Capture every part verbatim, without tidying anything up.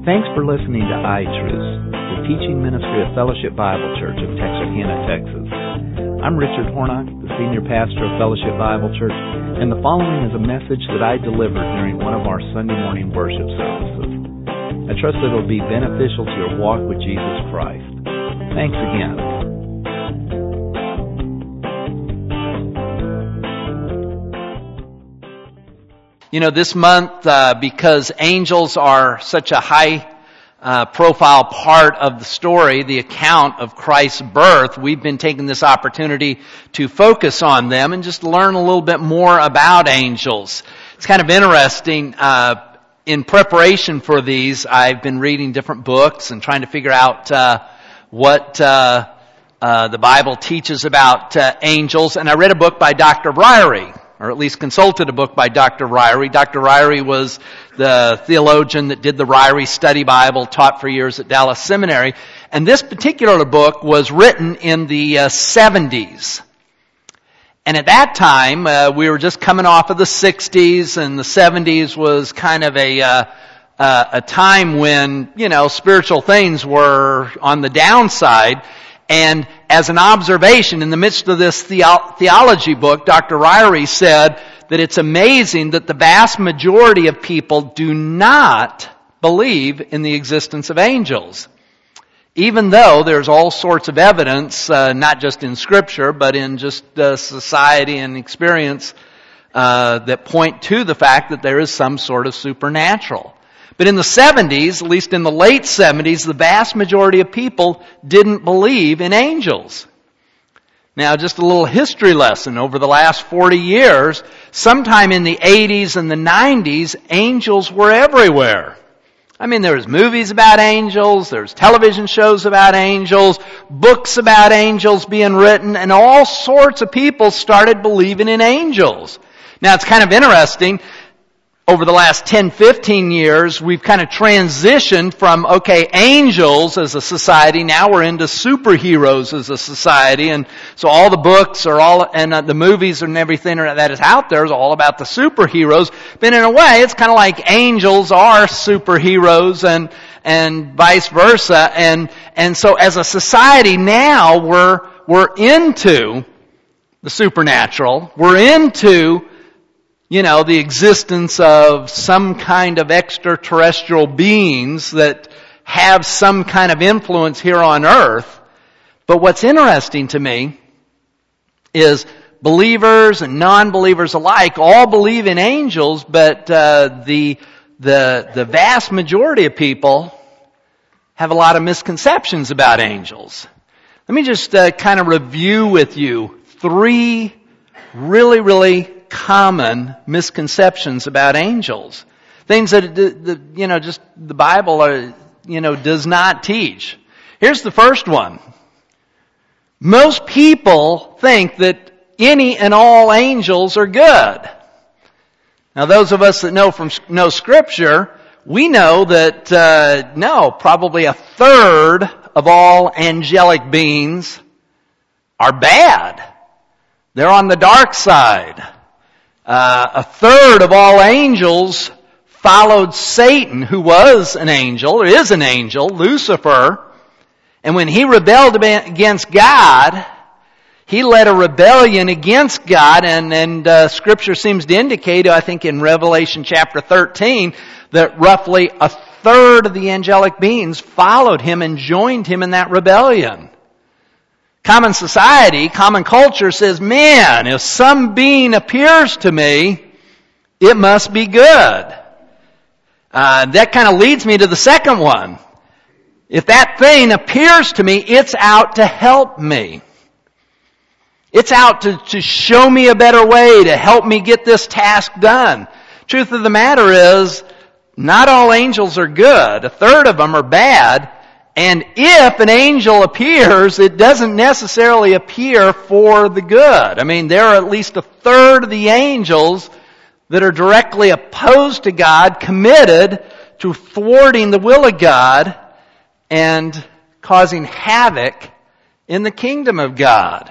Thanks for listening to iTruths, the teaching ministry of Fellowship Bible Church of Texarkana, Texas. I'm Richard Hornock, the senior pastor of Fellowship Bible Church, and the following is a message that I delivered during one of our Sunday morning worship services. I trust that it will be beneficial to your walk with Jesus Christ. Thanks again. You know, this month, uh, because angels are such a high uh, profile part of the story, the account of Christ's birth, we've been taking this opportunity to focus on them and just learn a little bit more about angels. It's kind of interesting. Uh, in preparation for these, I've been reading different books and trying to figure out uh, what uh, uh, the Bible teaches about uh, angels. And I read a book by Doctor Ryrie, or at least consulted a book by Doctor Ryrie. Doctor Ryrie was the theologian that did the Ryrie Study Bible, taught for years at Dallas Seminary. And this particular book was written in the uh, seventies. And at that time, uh, we were just coming off of the sixties, and the seventies was kind of a uh, uh, a time when, you know, spiritual things were on the downside. And as an observation, in the midst of this theo- theology book, Doctor Ryrie said that it's amazing that the vast majority of people do not believe in the existence of angels. Even though there's all sorts of evidence, uh, not just in Scripture, but in just uh, society and experience, uh, that point to the fact that there is some sort of supernatural. But in the seventies, at least in the late seventies, the vast majority of people didn't believe in angels. Now, just a little history lesson. Over the last forty years, sometime in the eighties and the nineties, angels were everywhere. I mean, there was movies about angels, there's television shows about angels, books about angels being written, and all sorts of people started believing in angels. Now, it's kind of interesting. Over the last ten, fifteen years, we've kind of transitioned from, okay, angels as a society, now we're into superheroes as a society, and so all the books are all, and uh, the movies and everything that is out there is all about the superheroes. But in a way, it's kind of like angels are superheroes and, and vice versa. And, and so as a society now, we're, we're into the supernatural. We're into You know, the existence of some kind of extraterrestrial beings that have some kind of influence here on earth. But what's interesting to me is believers and non-believers alike all believe in angels, but uh, the the the vast majority of people have a lot of misconceptions about angels. Let me just uh, kind of review with you three really, really common misconceptions about angels. Things that, the, the, you know, just the Bible, are, you know, does not teach. Here's the first one. Most people think that any and all angels are good. Now, those of us that know from know Scripture, we know that, uh, no, probably a third of all angelic beings are bad. They're on the dark side. Uh, a third of all angels followed Satan, who was an angel, or is an angel, Lucifer. And when he rebelled against God, he led a rebellion against God, and, and uh, Scripture seems to indicate, I think in Revelation chapter thirteen, that roughly a third of the angelic beings followed him and joined him in that rebellion. Common society, common culture says, man, if some being appears to me, it must be good. Uh, that kind of leads me to the second one. If that thing appears to me, it's out to help me. It's out to, to show me a better way, to help me get this task done. Truth of the matter is, not all angels are good. A third of them are bad. And if an angel appears, it doesn't necessarily appear for the good. I mean, there are at least a third of the angels that are directly opposed to God, committed to thwarting the will of God and causing havoc in the kingdom of God.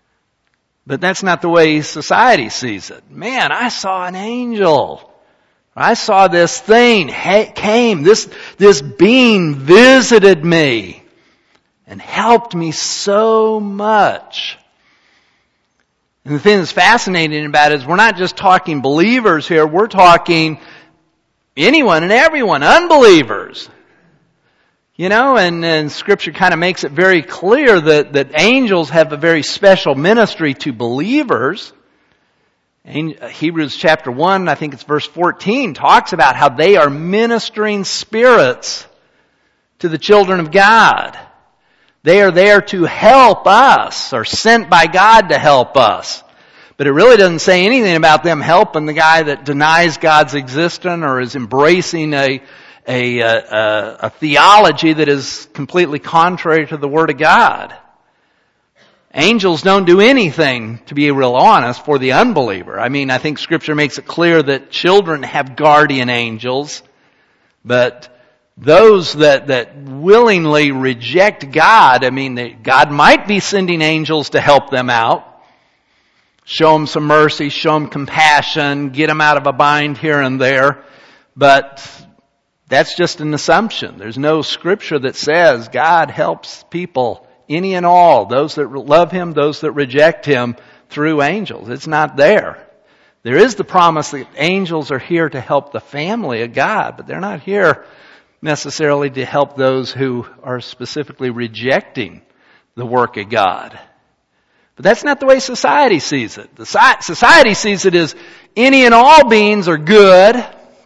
But that's not the way society sees it. Man, I saw an angel. I saw this thing came, this, this being visited me and helped me so much. And the thing that's fascinating about it is we're not just talking believers here, we're talking anyone and everyone, unbelievers. You know, and, and Scripture kind of makes it very clear that, that angels have a very special ministry to believers. Hebrews chapter one, I think it's verse fourteen, talks about how they are ministering spirits to the children of God. They are there to help us, or sent by God to help us. But it really doesn't say anything about them helping the guy that denies God's existence or is embracing a, a, a, a theology that is completely contrary to the Word of God. Angels don't do anything, to be real honest, for the unbeliever. I mean, I think Scripture makes it clear that children have guardian angels, but those that, that willingly reject God, I mean, they, God might be sending angels to help them out, show them some mercy, show them compassion, get them out of a bind here and there, but that's just an assumption. There's no Scripture that says God helps people, any and all, those that love Him, those that reject Him, through angels. It's not there. There is the promise that angels are here to help the family of God, but they're not here necessarily to help those who are specifically rejecting the work of God. But that's not the way society sees it. The society sees it as any and all beings are good,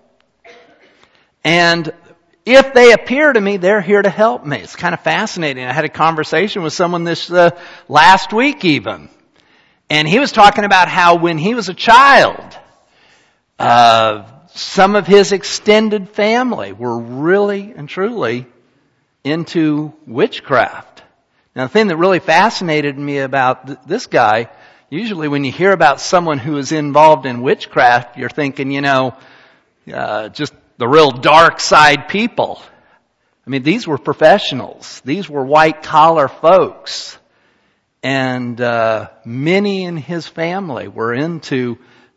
and if they appear to me, they're here to help me. It's kind of fascinating. I had a conversation with someone this uh, last week even. And he was talking about how when he was a child, uh, some of his extended family were really and truly into witchcraft. Now, the thing that really fascinated me about th- this guy, usually when you hear about someone who is involved in witchcraft, you're thinking, you know, uh, just the real dark side people. I mean, these were professionals. These were white collar folks. And uh, many in his family were into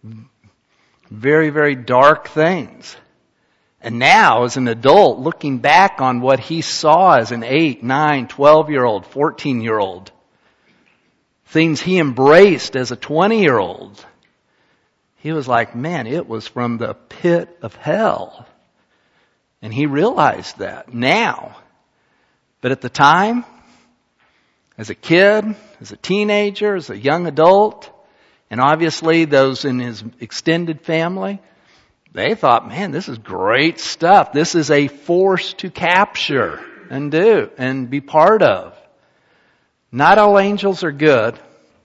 very, very dark things. And now, as an adult, looking back on what he saw as an eight, nine, twelve-year-old, fourteen-year-old, things he embraced as a twenty-year-old, he was like, man, it was from the pit of hell. And he realized that now. But at the time, as a kid, as a teenager, as a young adult, and obviously those in his extended family, they thought, man, this is great stuff. This is a force to capture and do and be part of. Not all angels are good.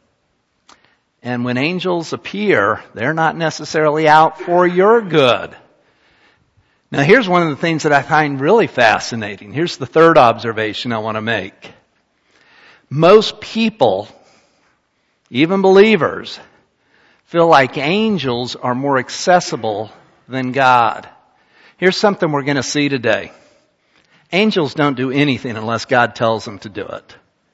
And when angels appear, they're not necessarily out for your good. Now, here's one of the things that I find really fascinating. Here's the third observation I want to make. Most people, even believers, feel like angels are more accessible than God. Here's something we're going to see today. Angels don't do anything unless God tells them to do it.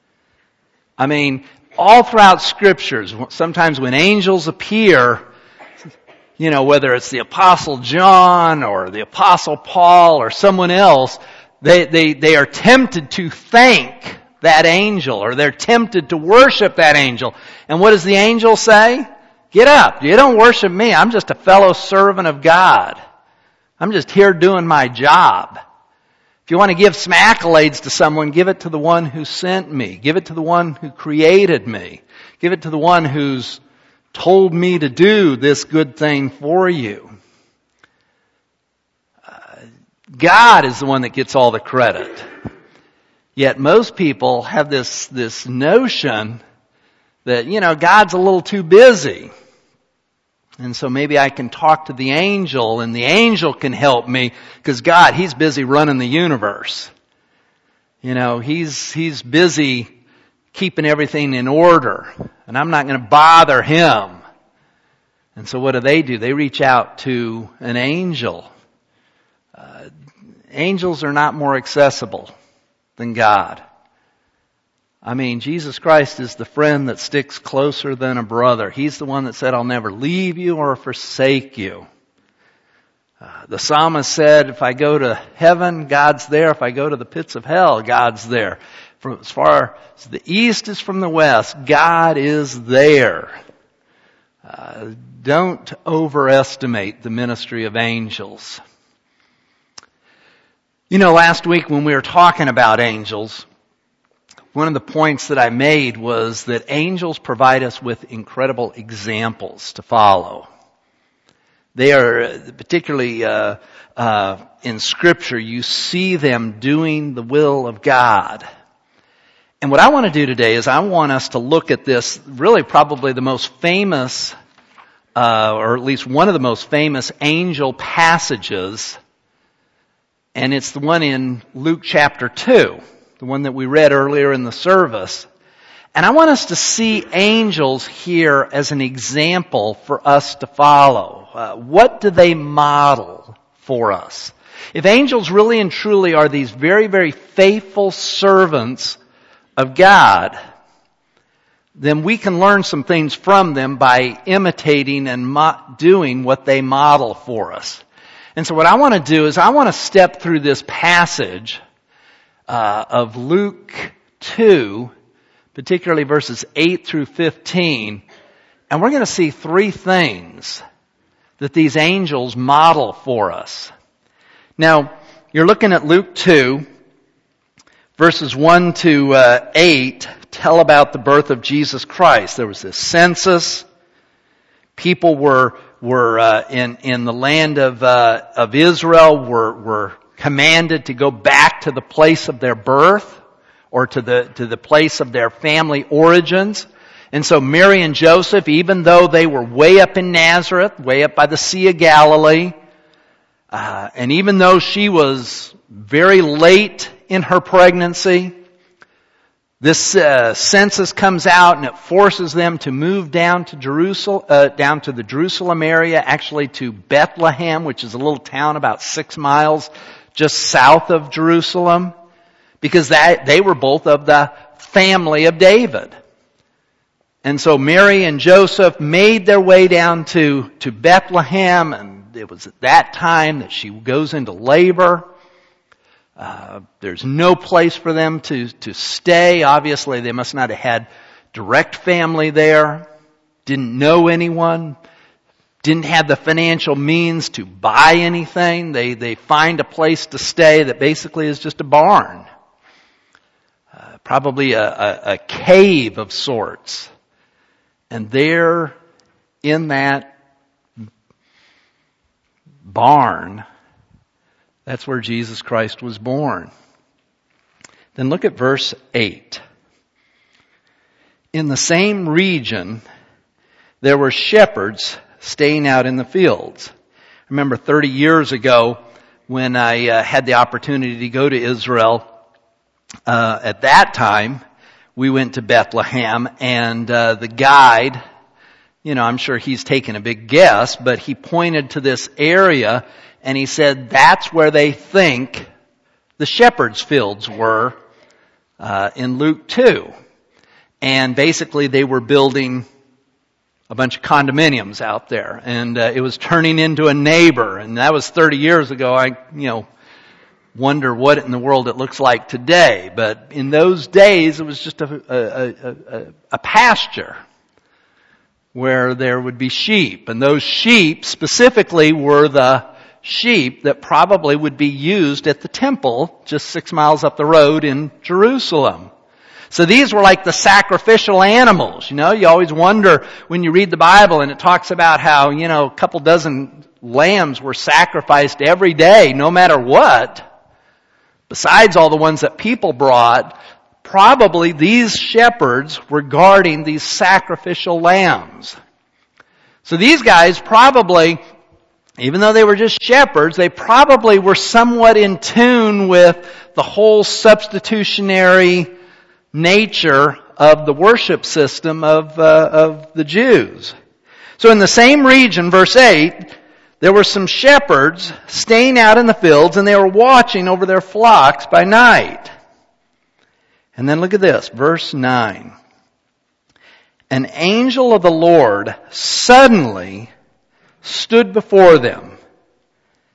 I mean, all throughout Scriptures, sometimes when angels appear, you know, whether it's the Apostle John or the Apostle Paul or someone else, they, they, they are tempted to thank that angel, or they're tempted to worship that angel. And what does the angel say? Get up. You don't worship me. I'm just a fellow servant of God. I'm just here doing my job. If you want to give some accolades to someone, give it to the one who sent me. Give it to the one who created me. Give it to the one who's told me to do this good thing for you. Uh, God is the one that gets all the credit. Yet most people have this, this notion that, you know, God's a little too busy. And so maybe I can talk to the angel and the angel can help me because God, He's busy running the universe. You know, He's, He's busy keeping everything in order. And I'm not going to bother Him. And so what do they do? They reach out to an angel. Uh, angels are not more accessible than God. I mean, Jesus Christ is the friend that sticks closer than a brother. He's the one that said, I'll never leave you or forsake you. Uh, the psalmist said, if I go to heaven, God's there. If I go to the pits of hell, God's there. From as far as the east is from the west, God is there. Uh, don't overestimate the ministry of angels. You know, last week when we were talking about angels, one of the points that I made was that angels provide us with incredible examples to follow. They are, particularly uh, uh, in Scripture, you see them doing the will of God. And what I want to do today is I want us to look at this, really probably the most famous, uh, or at least one of the most famous angel passages, and it's the one in Luke chapter two. The one that we read earlier in the service. And I want us to see angels here as an example for us to follow. Uh, what do they model for us? If angels really and truly are these very, very faithful servants of God, then we can learn some things from them by imitating and mo- doing what they model for us. And so what I want to do is I want to step through this passage Uh, of Luke two, particularly verses eight through fifteen, and we're going to see three things that these angels model for us. Now, you're looking at Luke two, verses one to uh, eight, tell about the birth of Jesus Christ. There was this census. People were were uh, in in the land of uh, of Israel were were commanded to go back to the place of their birth or to the to the place of their family origins. And so Mary and Joseph, even though they were way up in Nazareth, way up by the Sea of Galilee, uh, and even though she was very late in her pregnancy, this uh, census comes out and it forces them to move down to Jerusalem, uh, down to the Jerusalem area, actually to Bethlehem, which is a little town about six miles just south of Jerusalem, because that they were both of the family of David. And so Mary and Joseph made their way down to, to Bethlehem, and it was at that time that she goes into labor. Uh, there's no place for them to, to stay. Obviously, they must not have had direct family there, didn't know anyone, didn't have the financial means to buy anything. They they find a place to stay that basically is just a barn. Uh, probably a, a, a cave of sorts. And there in that barn, that's where Jesus Christ was born. Then look at verse eight. In the same region, there were shepherds staying out in the fields. I remember thirty years ago when I uh, had the opportunity to go to Israel. Uh, at that time, we went to Bethlehem, and uh, the guide, you know, I'm sure he's taken a big guess, but he pointed to this area and he said that's where they think the shepherds' fields were uh, in Luke two. And basically they were building a bunch of condominiums out there, and uh, it was turning into a neighbor, and that was thirty years ago. I, you know, wonder what in the world it looks like today, but in those days it was just a, a, a, a pasture where there would be sheep, and those sheep specifically were the sheep that probably would be used at the temple just six miles up the road in Jerusalem. So these were like the sacrificial animals. You know, you always wonder when you read the Bible and it talks about how, you know, a couple dozen lambs were sacrificed every day, no matter what. Besides all the ones that people brought, probably these shepherds were guarding these sacrificial lambs. So these guys probably, even though they were just shepherds, they probably were somewhat in tune with the whole substitutionary nature of the worship system of uh, of the Jews. So in the same region, verse eight, there were some shepherds staying out in the fields, and they were watching over their flocks by night. And then look at this, verse nine. An angel of the Lord suddenly stood before them,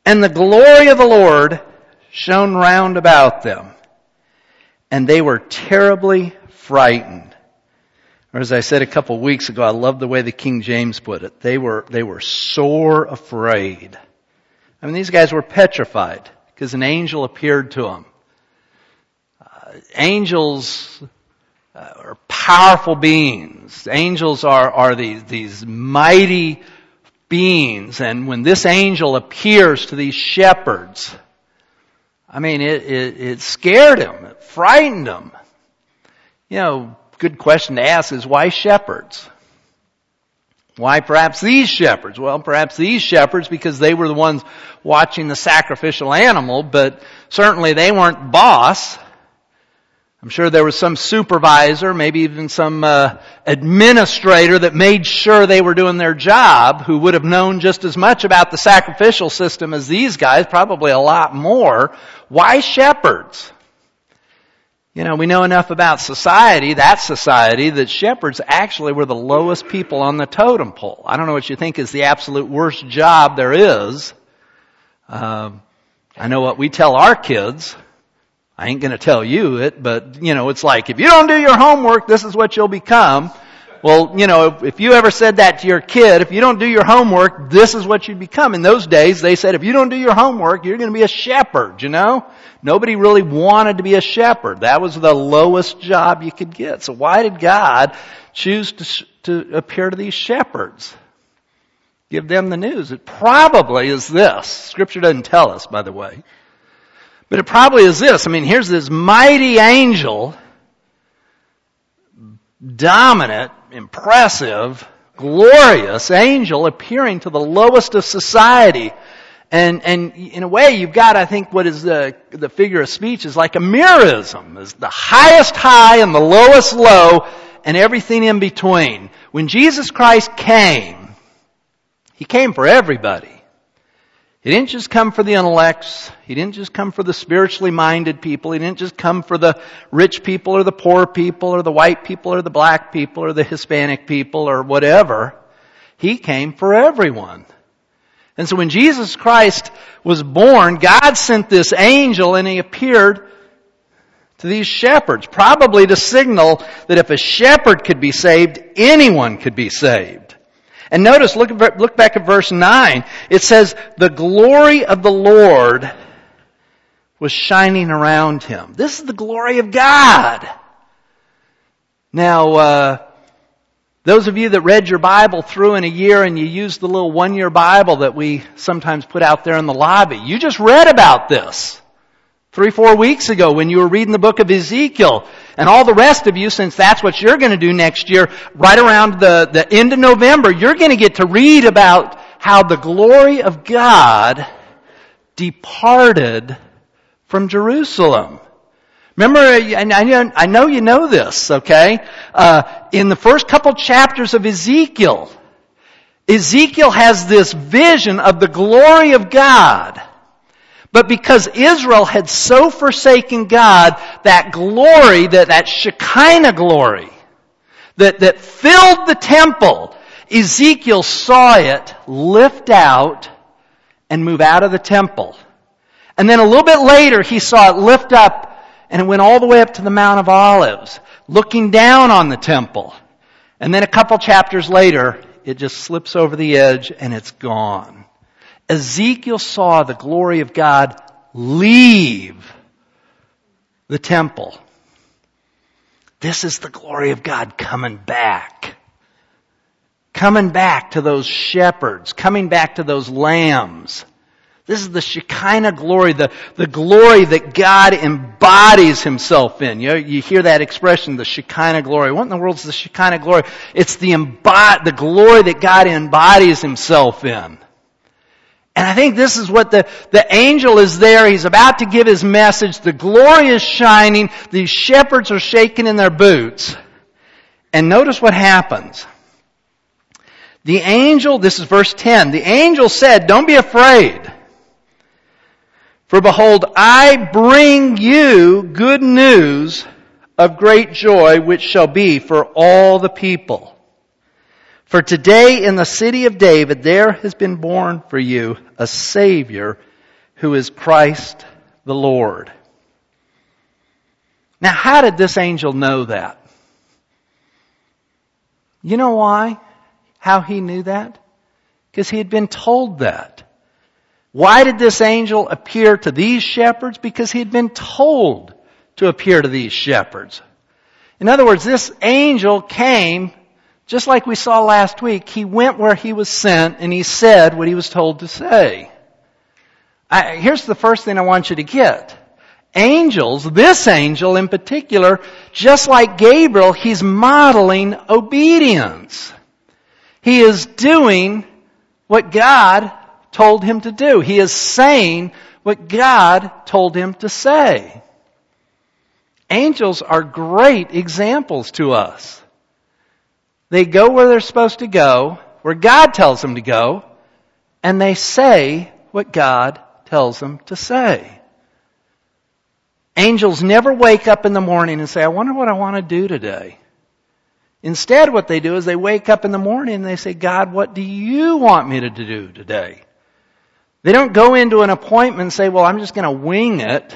And the glory of the Lord shone round about them, and they were terribly frightened. Or as I said a couple of weeks ago, I love the way the King James put it. They were, they were sore afraid. I mean, these guys were petrified because an angel appeared to them. Uh, angels uh, are powerful beings. Angels are, are these, these mighty beings. And when this angel appears to these shepherds, I mean, it, it, it scared them. It frightened them. You know, good question to ask is, why shepherds? Why perhaps these shepherds? Well, perhaps these shepherds because they were the ones watching the sacrificial animal, but certainly they weren't boss. I'm sure there was some supervisor, maybe even some uh, administrator that made sure they were doing their job, who would have known just as much about the sacrificial system as these guys, probably a lot more. Why shepherds? You know, we know enough about society, that society, that shepherds actually were the lowest people on the totem pole. I don't know what you think is the absolute worst job there is. Uh, I know what we tell our kids. I ain't going to tell you it, but, you know, it's like, if you don't do your homework, this is what you'll become. Well, you know, if, if you ever said that to your kid, if you don't do your homework, this is what you become. In those days, they said, if you don't do your homework, you're going to be a shepherd, you know? Nobody really wanted to be a shepherd. That was the lowest job you could get. So why did God choose to, to appear to these shepherds? Give them the news. It probably is this. Scripture doesn't tell us, by the way. But it probably is this. I mean, here's this mighty angel, dominant, impressive, glorious angel appearing to the lowest of society. And, and in a way, you've got, I think, what is the, the figure of speech is like a mirrorism. Is the highest high and the lowest low and everything in between. When Jesus Christ came, He came for everybody. He didn't just come for the intellects. He didn't just come for the spiritually minded people. He didn't just come for the rich people or the poor people or the white people or the black people or the Hispanic people or whatever. He came for everyone. And so when Jesus Christ was born, God sent this angel and He appeared to these shepherds, probably to signal that if a shepherd could be saved, anyone could be saved. And notice, look, look back at verse nine. It says, the glory of the Lord was shining around Him. This is the glory of God. Now, uh, those of you that read your Bible through in a year and you used the little one-year Bible that we sometimes put out there in the lobby, you just read about this three, four weeks ago when you were reading the book of Ezekiel. And all the rest of you, since that's what you're going to do next year, right around the, the end of November, you're going to get to read about how the glory of God departed from Jerusalem. Remember, I know you know this, okay? Uh, in the first couple chapters of Ezekiel, Ezekiel has this vision of the glory of God. But because Israel had so forsaken God, that glory, that, that Shekinah glory, that, that filled the temple, Ezekiel saw it lift out and move out of the temple. And then a little bit later, he saw it lift up and it went all the way up to the Mount of Olives, looking down on the temple. And then a couple chapters later, it just slips over the edge and it's gone. Ezekiel saw the glory of God leave the temple. This is the glory of God coming back. Coming back to those shepherds, coming back to those lambs. This is the Shekinah glory, the, the glory that God embodies Himself in. You know, you hear that expression, the Shekinah glory. What in the world is the Shekinah glory? It's the embod- the glory that God embodies Himself in. And I think this is what the, the angel is there. He's about to give his message. The glory is shining. These shepherds are shaking in their boots. And notice what happens. The angel, this is verse ten, the angel said, "Don't be afraid. For behold, I bring you good news of great joy, which shall be for all the people. For today in the city of David there has been born for you a Savior who is Christ the Lord. Now, how did this angel know that? You know why? How he knew that? Because he had been told that. Why did this angel appear to these shepherds? Because he had been told to appear to these shepherds. In other words, this angel came, just like we saw last week, he went where he was sent and he said what he was told to say. I, here's the first thing I want you to get. Angels, this angel in particular, just like Gabriel, he's modeling obedience. He is doing what God told him to do. He is saying what God told him to say. Angels are great examples to us. They go where they're supposed to go, where God tells them to go, and they say what God tells them to say. Angels never wake up in the morning and say, I wonder what I want to do today. Instead, what they do is they wake up in the morning and they say, God, what do you want me to do today? They don't go into an appointment and say, well, I'm just going to wing it.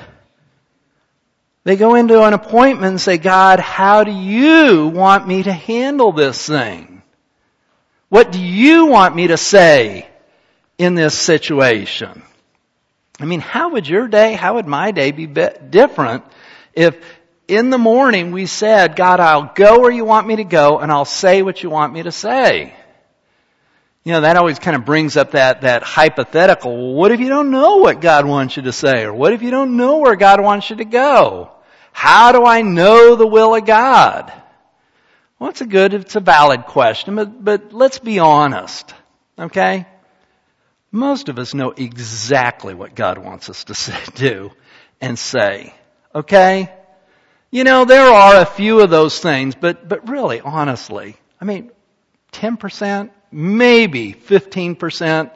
They go into an appointment and say, God, how do you want me to handle this thing? What do you want me to say in this situation? I mean, how would your day, how would my day be different if in the morning we said, God, I'll go where you want me to go and I'll say what you want me to say? You know, that always kind of brings up that, that hypothetical. Well, what if you don't know what God wants you to say? Or what if you don't know where God wants you to go? How do I know the will of God? Well, it's a good, it's a valid question, but, but let's be honest, okay? Most of us know exactly what God wants us to say, do and say. Okay? You know, there are a few of those things, but, but really, honestly, I mean, ten percent, maybe fifteen percent,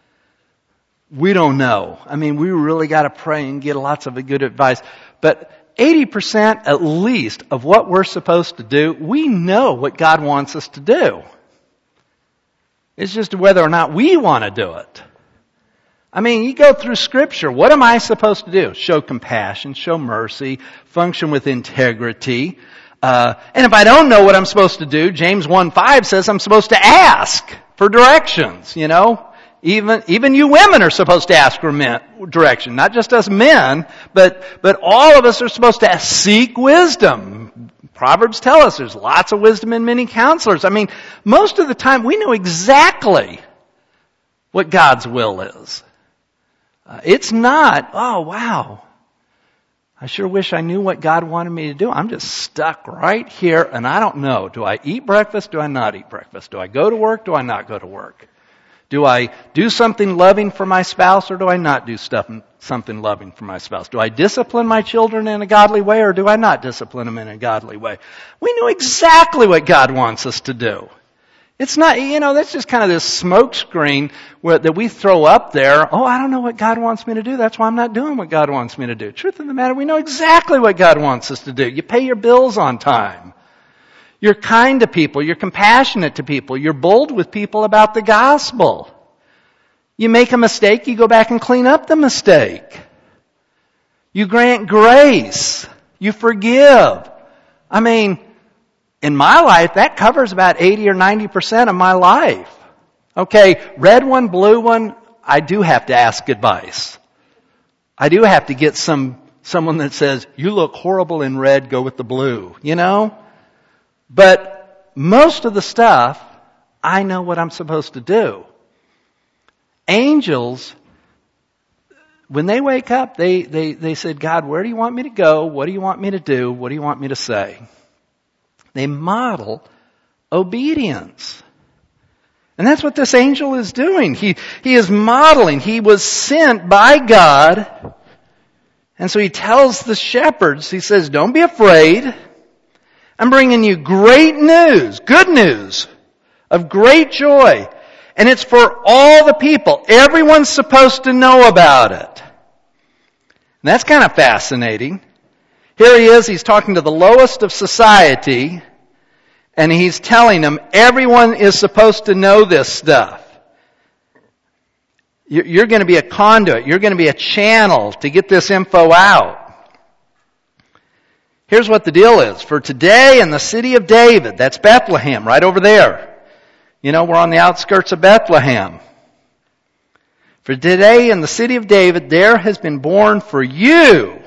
we don't know. I mean, we really got to pray and get lots of good advice. But eighty percent at least of what we're supposed to do, we know what God wants us to do. It's just whether or not we want to do it. I mean, you go through Scripture. What am I supposed to do? Show compassion, show mercy, function with integrity. Uh, and if I don't know what I'm supposed to do, James one five says I'm supposed to ask for directions, you know. Even, even you women are supposed to ask for men, direction. Not just us men, but, but all of us are supposed to seek wisdom. Proverbs tell us there's lots of wisdom in many counselors. I mean, most of the time we know exactly what God's will is. Uh, it's not, oh wow, I sure wish I knew what God wanted me to do. I'm just stuck right here and I don't know. Do I eat breakfast? Do I not eat breakfast? Do I go to work? Do I not go to work? Do I do something loving for my spouse or do I not do stuff, something loving for my spouse? Do I discipline my children in a godly way or do I not discipline them in a godly way? We know exactly what God wants us to do. It's not, you know, that's just kind of this smoke screen where, that we throw up there. Oh, I don't know what God wants me to do. That's why I'm not doing what God wants me to do. Truth of the matter, we know exactly what God wants us to do. You pay your bills on time. You're kind to people. You're compassionate to people. You're bold with people about the gospel. You make a mistake, you go back and clean up the mistake. You grant grace. You forgive. I mean, in my life, that covers about eighty or ninety percent of my life. Okay, red one, blue one, I do have to ask advice. I do have to get some someone that says, you look horrible in red, go with the blue, you know? But most of the stuff, I know what I'm supposed to do. Angels, when they wake up, they, they, they said, God, where do you want me to go? What do you want me to do? What do you want me to say? They model obedience. And that's what this angel is doing. He, he is modeling. He was sent by God. And so he tells the shepherds, he says, don't be afraid. I'm bringing you great news, good news of great joy. And it's for all the people. Everyone's supposed to know about it. And that's kind of fascinating. Here he is, he's talking to the lowest of society, and he's telling them everyone is supposed to know this stuff. You're going to be a conduit. You're going to be a channel to get this info out. Here's what the deal is. For today in the city of David, that's Bethlehem, right over there. You know, we're on the outskirts of Bethlehem. For today in the city of David, there has been born for you,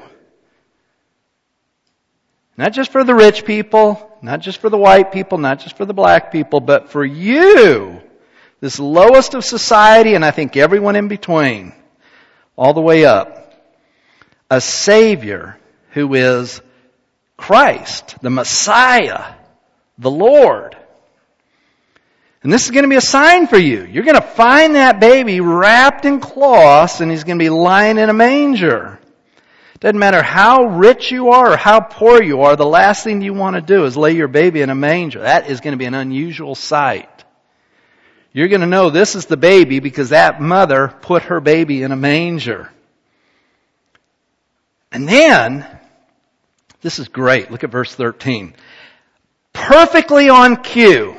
not just for the rich people, not just for the white people, not just for the black people, but for you, this lowest of society, and I think everyone in between, all the way up, a Savior who is Christ, the Messiah, the Lord. And this is going to be a sign for you. You're going to find that baby wrapped in cloths, and he's going to be lying in a manger. Doesn't matter how rich you are or how poor you are, the last thing you want to do is lay your baby in a manger. That is going to be an unusual sight. You're going to know this is the baby because that mother put her baby in a manger. And then, this is great. Look at verse thirteen. Perfectly on cue.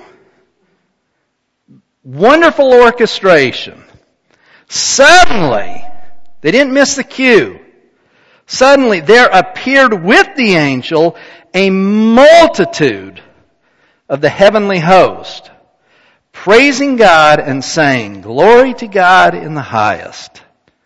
Wonderful orchestration. Suddenly, they didn't miss the cue. Suddenly, there appeared with the angel a multitude of the heavenly host, praising God and saying, "Glory to God in the highest."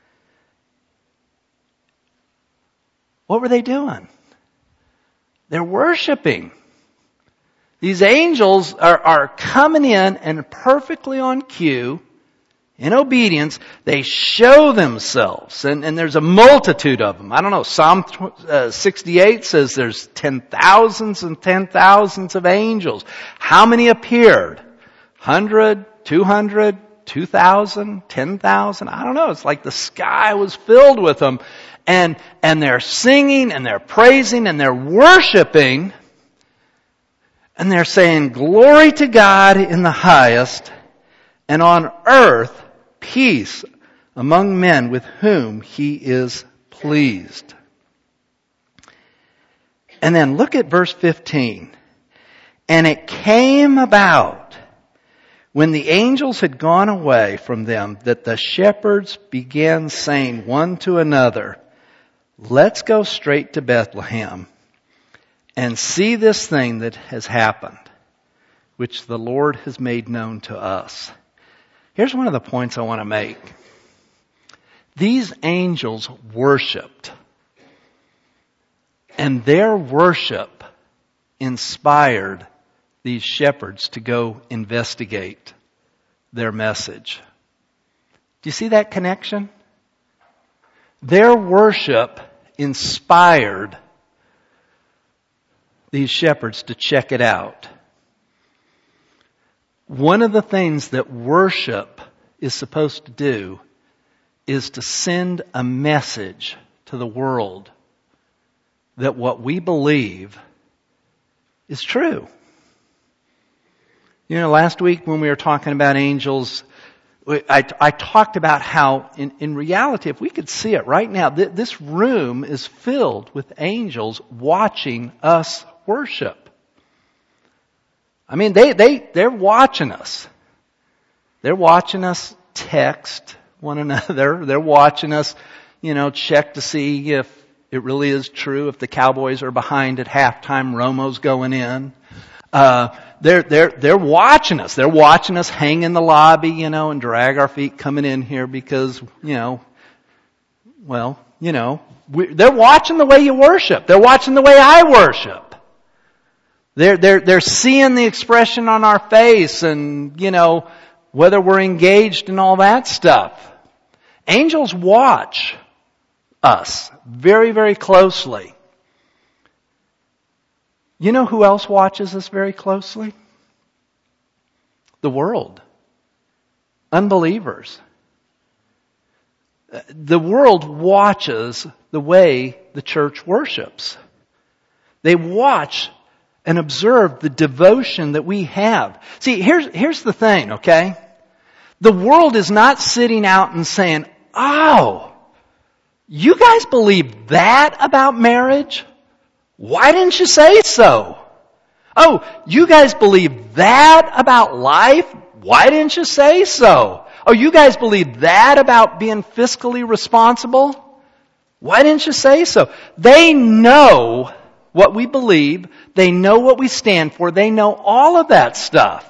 What were they doing? They're worshiping. These angels are, are coming in and perfectly on cue, in obedience, they show themselves. And, and there's a multitude of them. I don't know, Psalm sixty-eight says there's ten thousands and ten thousands of angels. How many appeared? one hundred, two hundred, two thousand, ten thousand? I don't know. It's like the sky was filled with them. And, and they're singing and they're praising and they're worshiping. And they're saying, "Glory to God in the highest, and on earth peace among men with whom He is pleased." And then look at verse fifteen. "And it came about, when the angels had gone away from them, that the shepherds began saying one to another, 'Let's go straight to Bethlehem and see this thing that has happened, which the Lord has made known to us.'" Here's one of the points I want to make. These angels worshiped, and their worship inspired these shepherds to go investigate their message. Do you see that connection? Their worship inspired these shepherds to check it out. One of the things that worship is supposed to do is to send a message to the world that what we believe is true. You know, last week when we were talking about angels, I, I talked about how in, in reality, if we could see it right now, th- this room is filled with angels watching us worship. I mean, they, they, they're watching us. They're watching us text one another. They're watching us, you know, check to see if it really is true, if the Cowboys are behind at halftime, Romo's going in. Uh, they're, they're, they're watching us. They're watching us hang in the lobby, you know, and drag our feet coming in here because, you know, well, you know, we, they're watching the way you worship. They're watching the way I worship. They're, they're, they're seeing the expression on our face and, you know, whether we're engaged in all that stuff. Angels watch us very, very closely. You know who else watches us very closely? The world. Unbelievers. The world watches the way the church worships. They watch and observe the devotion that we have. See, here's, here's the thing, okay? The world is not sitting out and saying, "Oh, you guys believe that about marriage? Why didn't you say so? Oh, you guys believe that about life? Why didn't you say so? Oh, you guys believe that about being fiscally responsible? Why didn't you say so? They know what we believe. They know what we stand for. They know all of that stuff.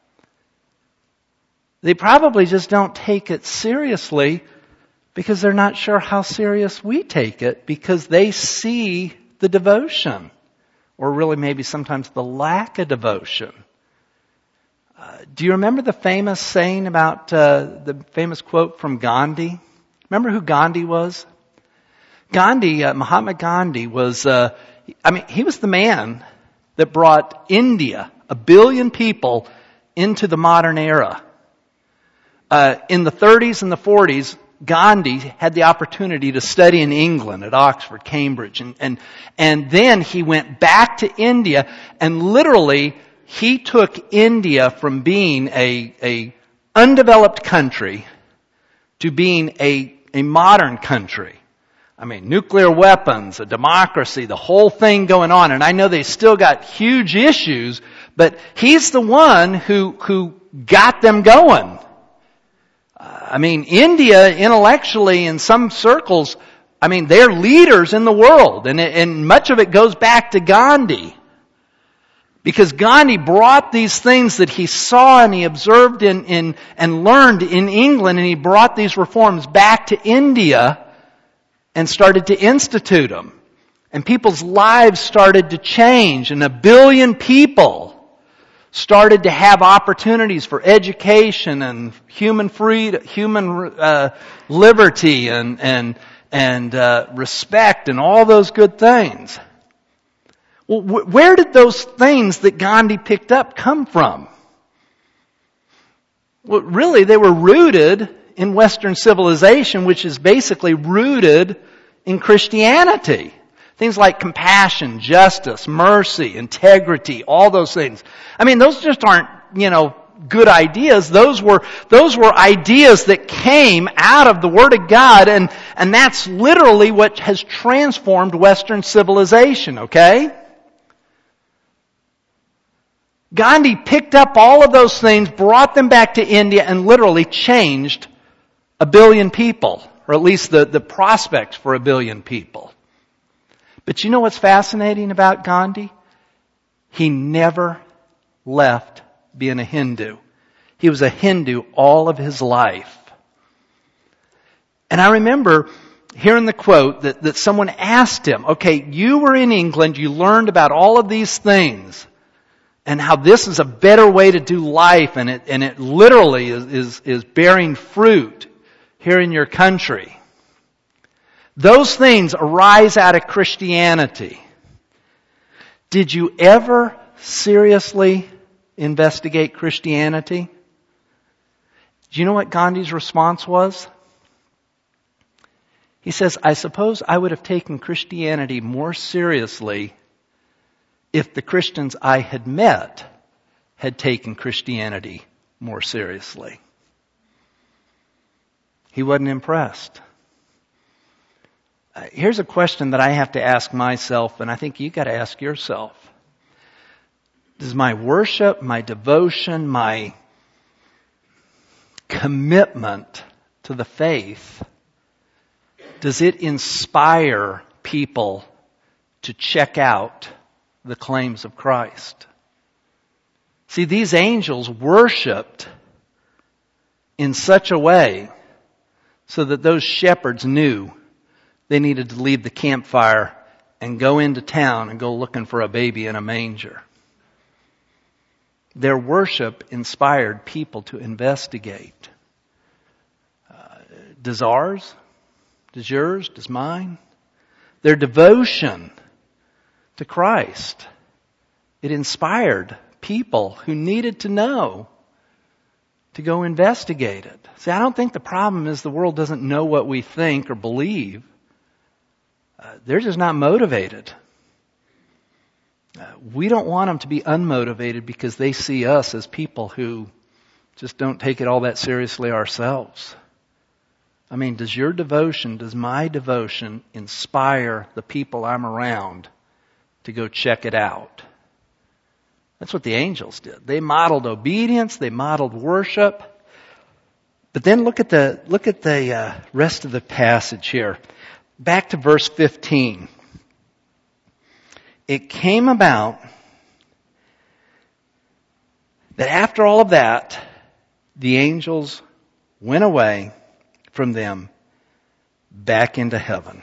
They probably just don't take it seriously because they're not sure how serious we take it, because they see the devotion, or really maybe sometimes the lack of devotion. Uh, do you remember the famous saying about, uh, the famous quote from Gandhi? Remember who Gandhi was? Gandhi, uh, Mahatma Gandhi was, uh, I mean, he was the man that brought India, a billion people, into the modern era. Uh, in the thirties and the forties, Gandhi had the opportunity to study in England at Oxford, Cambridge, and, and, and then he went back to India, and literally he took India from being a, a undeveloped country to being a, a modern country. I mean, nuclear weapons, a democracy, the whole thing going on. And I know they still got huge issues, but he's the one who, who got them going. I mean, India intellectually in some circles, I mean, they're leaders in the world. And, and much of it goes back to Gandhi. Because Gandhi brought these things that he saw and he observed in, in, and learned in England, and he brought these reforms back to India and started to institute them. And people's lives started to change, and a billion people started to have opportunities for education and human freedom, human uh, liberty and and and uh, respect and all those good things. Well, wh- where did those things that Gandhi picked up come from? Well, really, they were rooted in Western civilization, which is basically rooted in Christianity. Things like compassion, justice, mercy, integrity, all those things. I mean, those just aren't, you know, good ideas. Those were, those were ideas that came out of the Word of God, and, and that's literally what has transformed Western civilization, okay? Gandhi picked up all of those things, brought them back to India, and literally changed a billion people, or at least the, the prospects for a billion people. But you know what's fascinating about Gandhi? He never left being a Hindu. He was a Hindu all of his life. And I remember hearing the quote that, that someone asked him, okay, you were in England, you learned about all of these things, and how this is a better way to do life, and it, and it literally is, is, is bearing fruit here in your country. Those things arise out of Christianity. Did you ever seriously investigate Christianity? Do you know what Gandhi's response was? He says, I suppose I would have taken Christianity more seriously if the Christians I had met had taken Christianity more seriously. He wasn't impressed. Here's a question that I have to ask myself, and I think you got to ask yourself. Does my worship, my devotion, my commitment to the faith, does it inspire people to check out the claims of Christ? See, these angels worshiped in such a way so that those shepherds knew they needed to leave the campfire and go into town and go looking for a baby in a manger. Their worship inspired people to investigate. Uh, does ours? Does yours? Does mine? Their devotion to Christ, it inspired people who needed to know to go investigate it. See, I don't think the problem is the world doesn't know what we think or believe. Uh, they're just not motivated. Uh, we don't want them to be unmotivated because they see us as people who just don't take it all that seriously ourselves. I mean, does your devotion, does my devotion inspire the people I'm around to go check it out? That's what the angels did. They modeled obedience, they modeled worship. But then look at the, look at the uh, rest of the passage here. Back to verse fifteen. It came about that after all of that, the angels went away from them back into heaven.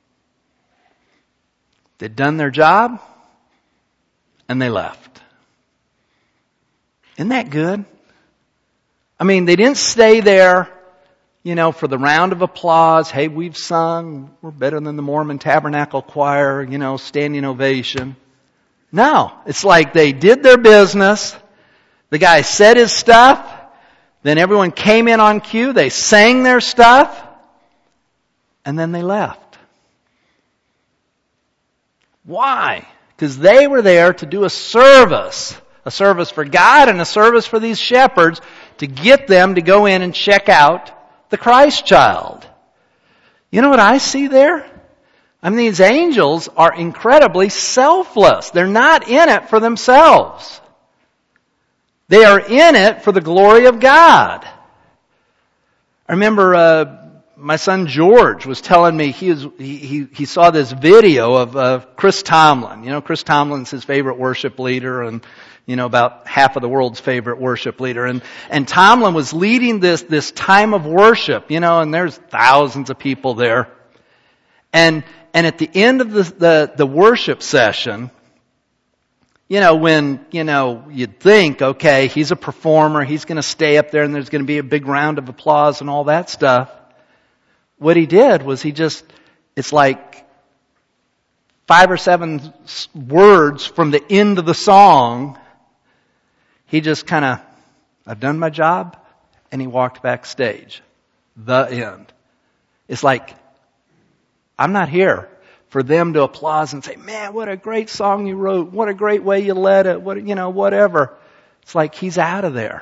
They'd done their job and they left. Isn't that good? I mean, they didn't stay there, you know, for the round of applause. Hey, we've sung. We're better than the Mormon Tabernacle Choir, you know, standing ovation. No, it's like they did their business. The guy said his stuff. Then everyone came in on cue. They sang their stuff. And then they left. Why? Because they were there to do a service. A service for God and a service for these shepherds to get them to go in and check out the Christ child. You know what I see there? I mean, these angels are incredibly selfless. They're not in it for themselves. They are in it for the glory of God. I remember uh, my son George was telling me he, was, he, he, he saw this video of uh, Chris Tomlin. You know, Chris Tomlin's his favorite worship leader and, you know, about half of the world's favorite worship leader. And, and Tomlin was leading this, this time of worship, you know, and there's thousands of people there. And, and at the end of the, the, the worship session, you know, when, you know, you'd think, okay, he's a performer, he's going to stay up there and there's going to be a big round of applause and all that stuff. What he did was he just, it's like five or seven words from the end of the song. He just kind of, I've done my job, and he walked backstage. The end. It's like, I'm not here for them to applaud and say, man, what a great song you wrote. What a great way you led it. What, you know, whatever. It's like he's out of there.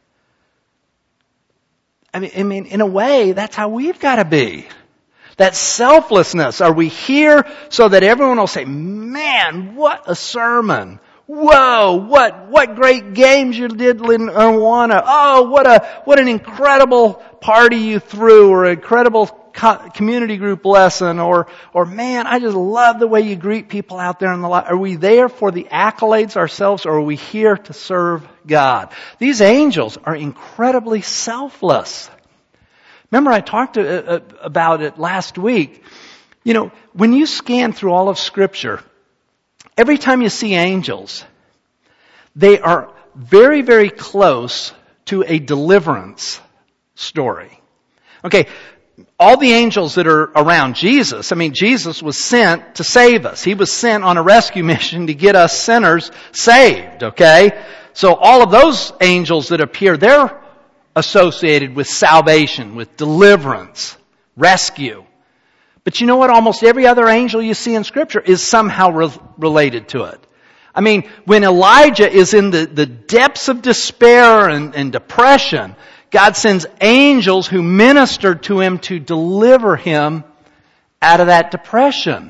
I mean, I mean, in a way, that's how we've got to be. That selflessness. Are we here so that everyone will say, man, what a sermon. Whoa, what, what great games you did in Awana. Oh, what a, what an incredible party you threw, or an incredible co- community group lesson, or, or man, I just love the way you greet people out there in the light. Are we there for the accolades ourselves, or are we here to serve God? These angels are incredibly selfless. Remember I talked to, uh, about it last week. You know, when you scan through all of Scripture, every time you see angels, they are very, very close to a deliverance story. Okay, all the angels that are around Jesus, I mean, Jesus was sent to save us. He was sent on a rescue mission to get us sinners saved, okay? So all of those angels that appear, they're associated with salvation, with deliverance, rescue. But you know what? Almost every other angel you see in Scripture is somehow re- related to it. I mean, when Elijah is in the, the depths of despair and, and depression, God sends angels who minister to him to deliver him out of that depression.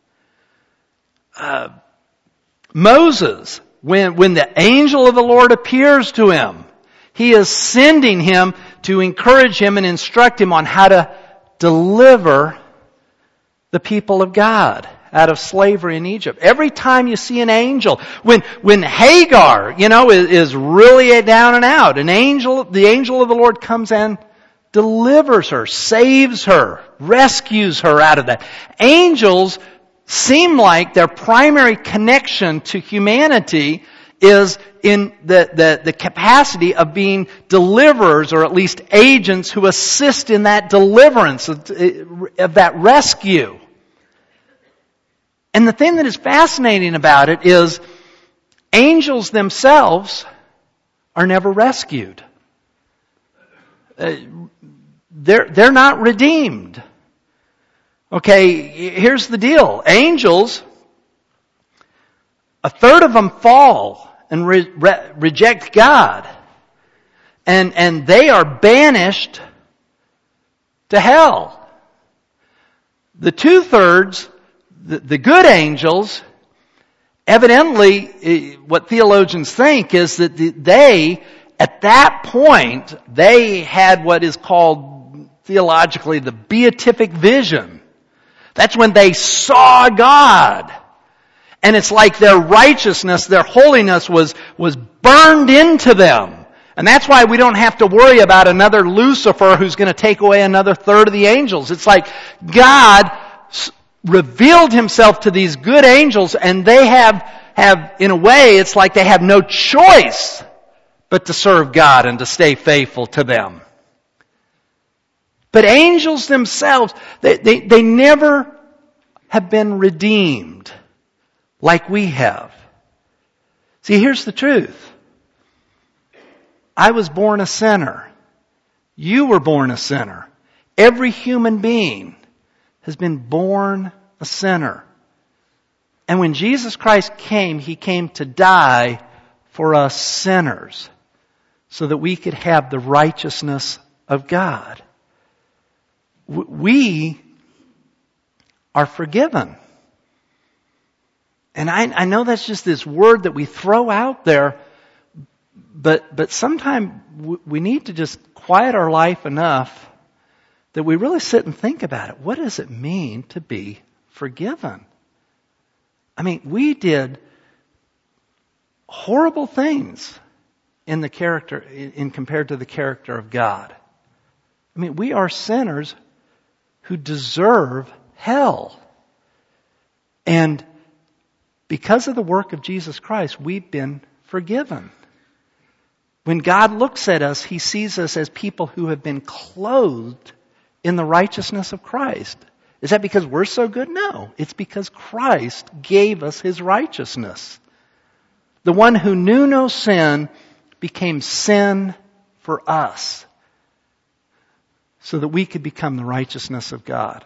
Uh, Moses, when, when the angel of the Lord appears to him, he is sending him to encourage him and instruct him on how to deliver the people of God out of slavery in Egypt. Every time you see an angel, when, when Hagar, you know, is, is really down and out, an angel, the angel of the Lord comes and delivers her, saves her, rescues her out of that. Angels seem like their primary connection to humanity is in the, the, the capacity of being deliverers, or at least agents who assist in that deliverance, of, of that rescue. And the thing that is fascinating about it is angels themselves are never rescued. Uh, they're, they're not redeemed. Okay, here's the deal. Angels, a third of them fall and re- re- reject God. And, and they are banished to hell. The two-thirds, the, the good angels, evidently, what theologians think is that the, they, At that point, they had what is called theologically the beatific vision. That's when they saw God. And it's like their righteousness, their holiness was, was burned into them. And that's why we don't have to worry about another Lucifer who's going to take away another third of the angels. It's like God revealed himself to these good angels, and they have, have, in a way, it's like they have no choice but to serve God and to stay faithful to them. But angels themselves, they, they, they never have been redeemed like we have. See, here's the truth. I was born a sinner. You were born a sinner. Every human being has been born a sinner. And when Jesus Christ came, He came to die for us sinners so that we could have the righteousness of God. We are forgiven. And I, I know that's just this word that we throw out there, but, but sometimes we need to just quiet our life enough that we really sit and think about it. What does it mean to be forgiven? I mean, we did horrible things in the character, in compared to the character of God. I mean, we are sinners who deserve hell. And because of the work of Jesus Christ, we've been forgiven. When God looks at us, He sees us as people who have been clothed in the righteousness of Christ. Is that because we're so good? No. It's because Christ gave us His righteousness. The one who knew no sin became sin for us so that we could become the righteousness of God.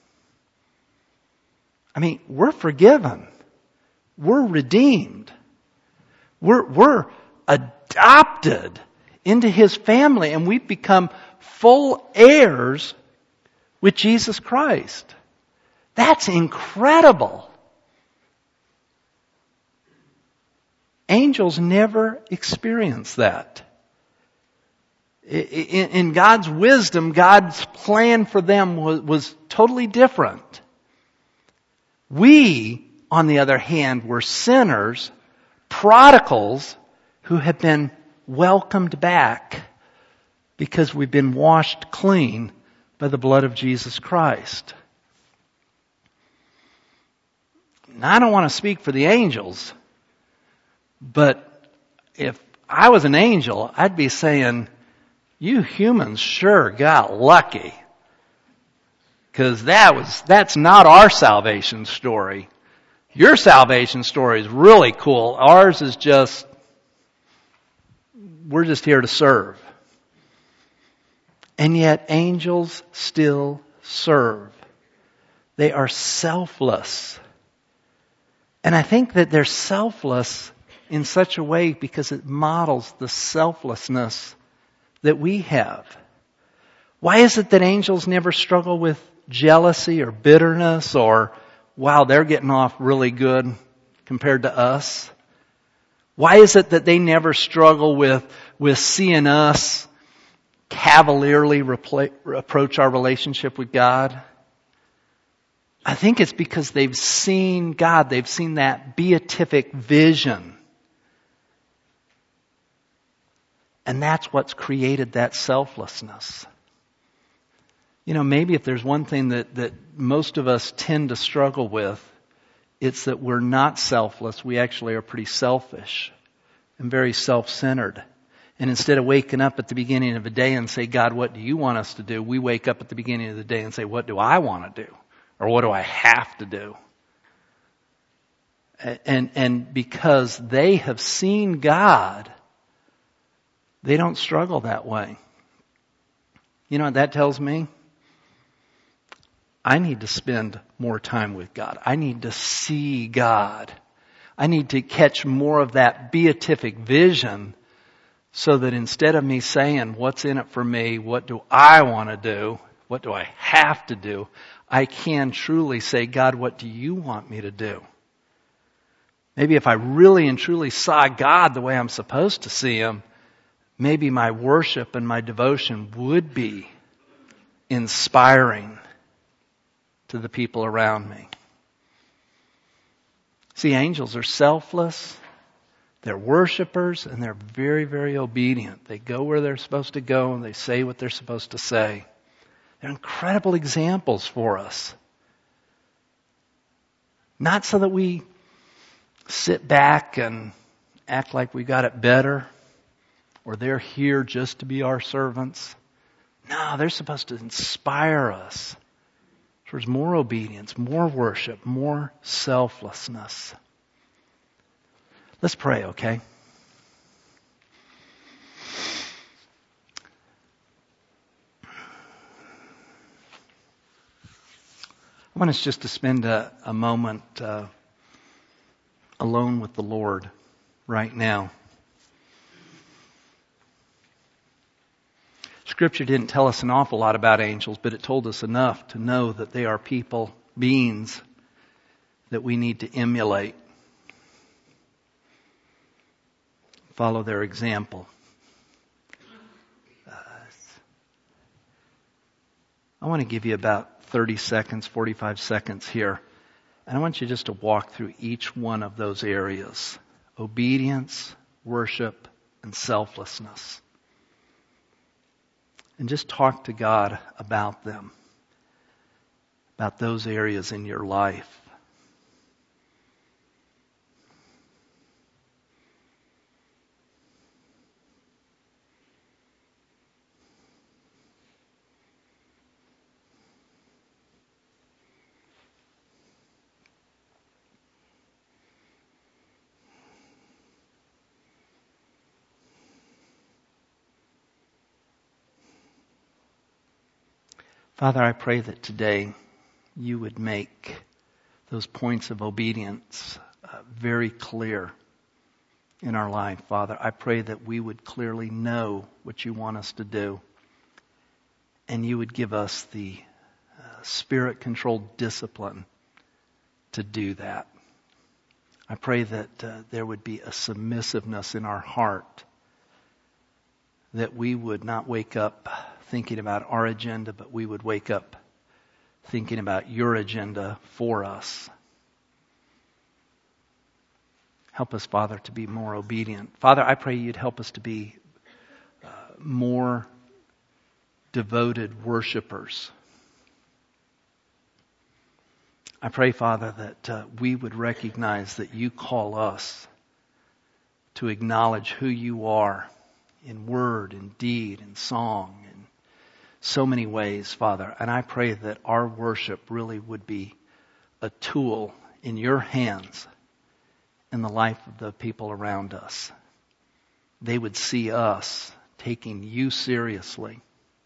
I mean, we're forgiven. We're redeemed. We're, we're adopted into His family, and we've become full heirs with Jesus Christ. That's incredible. Angels never experience that. In God's wisdom, God's plan for them was, was totally different. We, on the other hand, were sinners, prodigals, who have been welcomed back because we've been washed clean by the blood of Jesus Christ. Now, I don't want to speak for the angels, but if I was an angel, I'd be saying, you humans sure got lucky. Because that was, that's not our salvation story. Your salvation story is really cool. Ours is just, we're just here to serve. And yet angels still serve. They are selfless. And I think that they're selfless in such a way because it models the selflessness that we have. Why is it that angels never struggle with jealousy or bitterness or, wow, they're getting off really good compared to us? Why is it that they never struggle with, with seeing us cavalierly repla- approach our relationship with God? I think it's because they've seen God. They've seen that beatific vision. And that's what's created that selflessness. You know, maybe if there's one thing that, that most of us tend to struggle with, it's that we're not selfless. We actually are pretty selfish and very self-centered. And instead of waking up at the beginning of a day and say, God, what do you want us to do? We wake up at the beginning of the day and say, what do I want to do? Or what do I have to do? And, and because they have seen God, they don't struggle that way. You know what that tells me? I need to spend more time with God. I need to see God. I need to catch more of that beatific vision so that instead of me saying, what's in it for me? What do I want to do? What do I have to do? I can truly say, God, what do you want me to do? Maybe if I really and truly saw God the way I'm supposed to see Him, maybe my worship and my devotion would be inspiring to the people around me. See, angels are selfless, they're worshipers, and they're very, very obedient. They go where they're supposed to go and they say what they're supposed to say. They're incredible examples for us. Not so that we sit back and act like we got it better, or they're here just to be our servants. No, they're supposed to inspire us towards more obedience, more worship, more selflessness. Let's pray, okay? I want us just to spend a, a moment uh, alone with the Lord right now. Scripture didn't tell us an awful lot about angels, but it told us enough to know that they are people, beings that we need to emulate. Follow their example. Uh, I want to give you about thirty seconds, forty-five seconds here. And I want you just to walk through each one of those areas. Obedience, worship, and selflessness. And just talk to God about them. About those areas in your life. Father, I pray that today you would make those points of obedience uh, very clear in our life, Father. I pray that we would clearly know what you want us to do, and you would give us the uh, Spirit-controlled discipline to do that. I pray that uh, there would be a submissiveness in our heart, that we would not wake up thinking about our agenda, but we would wake up thinking about your agenda for us. Help us, Father, to be more obedient. Father, I pray you'd help us to be uh, more devoted worshipers. I pray, Father, that uh, we would recognize that you call us to acknowledge who you are in word, in deed, in song, in so many ways, Father. And I pray that our worship really would be a tool in your hands in the life of the people around us. They would see us taking you seriously.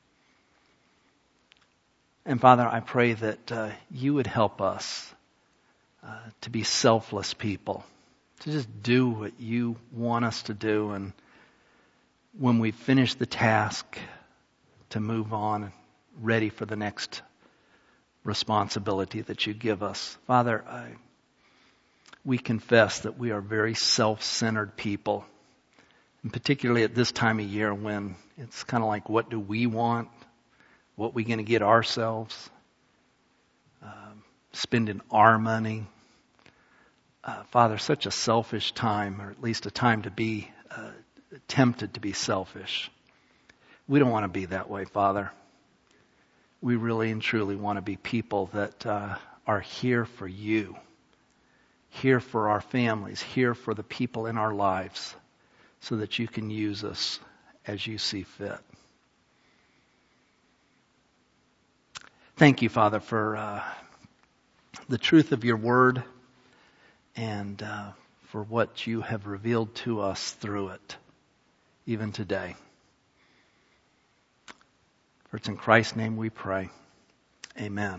And Father, I pray that uh, you would help us uh, to be selfless people, to just do what you want us to do, and when we finish the task, to move on, ready for the next responsibility that you give us. Father, I, we confess that we are very self-centered people, and particularly at this time of year when it's kind of like, what do we want? What are we going to get ourselves? Um, spending our money. Uh, Father, such a selfish time, or at least a time to be uh, tempted to be selfish. We don't want to be that way, Father. We really and truly want to be people that uh, are here for you, here for our families, here for the people in our lives, so that you can use us as you see fit. Thank you, Father, for uh, the truth of your word and uh, for what you have revealed to us through it, even today. For it's in Christ's name we pray. Amen.